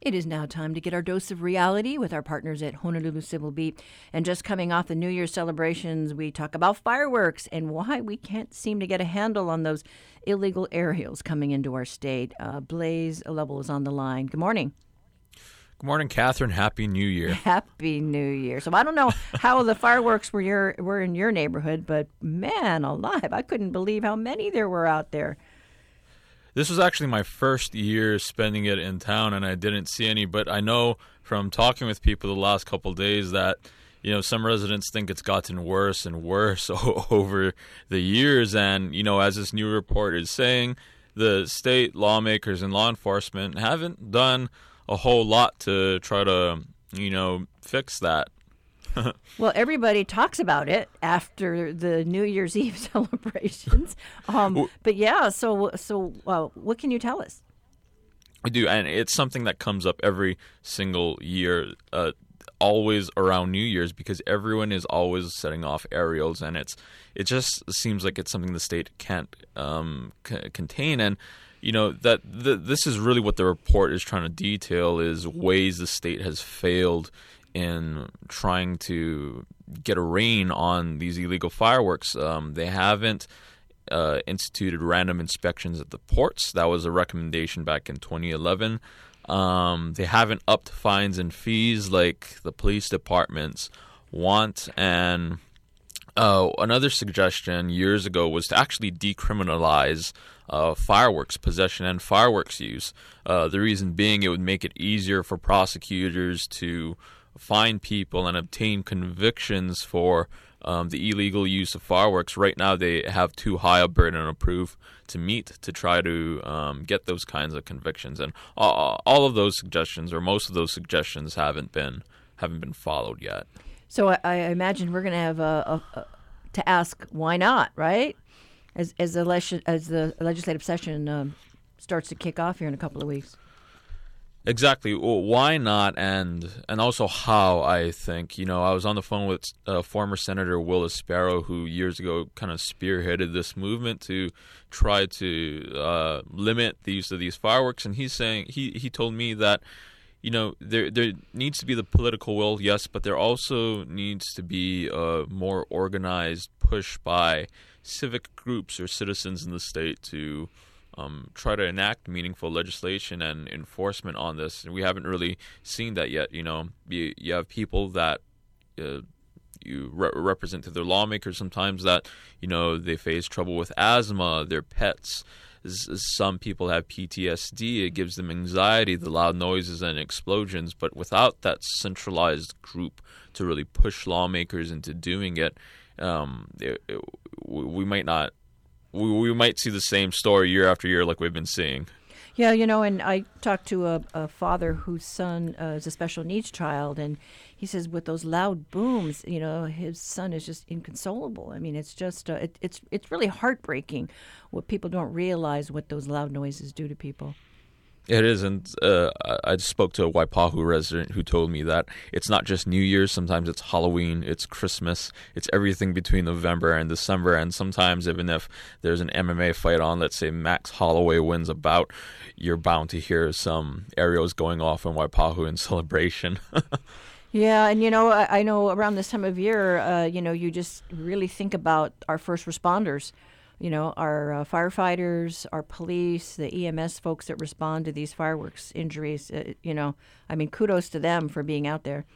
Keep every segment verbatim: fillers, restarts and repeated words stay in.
It is now time to get our dose of reality with our partners at Honolulu Civil Beat. And just coming off the New Year's celebrations, we talk about fireworks and why we can't seem to get a handle on those illegal aerials coming into our state. Uh, Blaze Level is on the line. Good morning. Good morning, Catherine. Happy New Year. Happy New Year. So I don't know how the fireworks were your were in your neighborhood, but man alive, I couldn't believe how many there were out there. This was actually my first year spending it in town, and I didn't see any. But I know from talking with people the last couple of days that, you know, some residents think it's gotten worse and worse over the years. And, you know, as this new report is saying, the state lawmakers and law enforcement haven't done a whole lot to try to, you know, fix that. Well, everybody talks about it after the New Year's Eve celebrations. Um, but yeah, so so uh, what can you tell us? I do, and it's something that comes up every single year, uh, always around New Year's, because everyone is always setting off aerials, and it's it just seems like it's something the state can't um, c- contain. And you know that the, this is really what the report is trying to detail, is ways the state has failed in trying to get a rein on these illegal fireworks. Um, they haven't uh, instituted random inspections at the ports. That was a recommendation back in twenty eleven. Um, they haven't upped fines and fees like the police departments want. And uh, another suggestion years ago was to actually decriminalize uh, fireworks possession and fireworks use. Uh, the reason being, it would make it easier for prosecutors to find people and obtain convictions for um, the illegal use of fireworks. Right now, they have too high a burden of proof to meet to try to um, get those kinds of convictions. And all, all of those suggestions, or most of those suggestions, haven't been haven't been followed yet. So I, I imagine we're going to have a, a, a, to ask why not, right? As as the les- as the legislative session um, starts to kick off here in a couple of weeks. Exactly. Well, why not, and and also how, I think. You know, I was on the phone with uh, former Senator Willis Sparrow, who years ago kind of spearheaded this movement to try to uh, limit the use of these fireworks, and he's saying he, he told me that, you know, there there needs to be the political will, yes, but there also needs to be a more organized push by civic groups or citizens in the state to Um, try to enact meaningful legislation and enforcement on this. And we haven't really seen that yet. You know, you, you have people that uh, you re- represent to their lawmakers sometimes that, you know, they face trouble with asthma, their pets. Some people have P T S D. It gives them anxiety, the loud noises and explosions. But without that centralized group to really push lawmakers into doing it, um, it, it we might not We, we might see the same story year after year like we've been seeing. Yeah, you know, and I talked to a, a father whose son uh, is a special needs child, and he says with those loud booms, you know, his son is just inconsolable. I mean, it's just, uh, it, it's it's really heartbreaking what people don't realize what those loud noises do to people. It is, and uh, I just spoke to a Waipahu resident who told me that it's not just New Year's. Sometimes it's Halloween, it's Christmas, it's everything between November and December. And sometimes even if there's an M M A fight on, let's say Max Holloway wins a bout, you're bound to hear some aerials going off in Waipahu in celebration. Yeah, and you know, I, I know around this time of year, uh, you know, you just really think about our first responders. You know, our uh, firefighters, our police, the E M S folks that respond to these fireworks injuries. Uh, you know, I mean, kudos to them for being out there.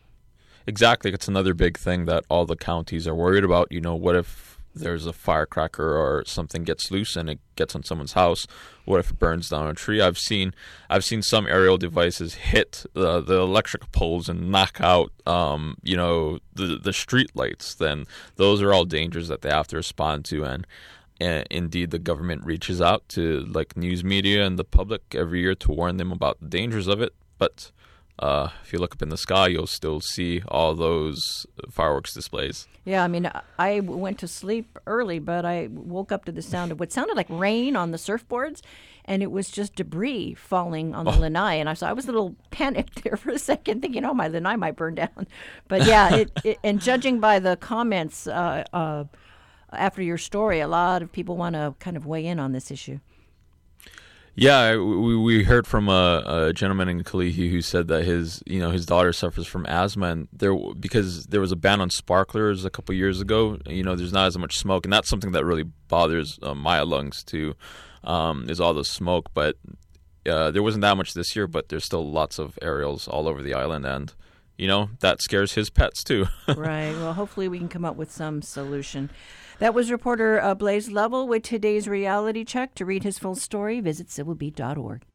Exactly. It's another big thing that all the counties are worried about. You know, what if there's a firecracker or something gets loose and it gets on someone's house? What if it burns down a tree? I've seen I've seen some aerial devices hit uh, the electric poles and knock out, um, you know, the the street lights. Then those are all dangers that they have to respond to. And uh, indeed, the government reaches out to like news media and the public every year to warn them about the dangers of it. But Uh, if you look up in the sky, you'll still see all those fireworks displays. Yeah, I mean, I went to sleep early, but I woke up to the sound of what sounded like rain on the surfboards, and it was just debris falling on the Oh. lanai. And I, so I was a little panicked there for a second, thinking, oh, my lanai might burn down. But yeah, it, it, and judging by the comments uh, uh, after your story, a lot of people want to kind of weigh in on this issue. Yeah, we we heard from a, a gentleman in Kalihi who said that his you know his daughter suffers from asthma, and there because there was a ban on sparklers a couple years ago. You know, there's not as much smoke, and that's something that really bothers uh, my lungs too. Um, is all the smoke, but uh, there wasn't that much this year. But there's still lots of aerials all over the island, and you know that scares his pets too. Right. Well, hopefully we can come up with some solution. That was reporter uh, Blaze Lovell with today's reality check. To read his full story, visit civil beat dot org.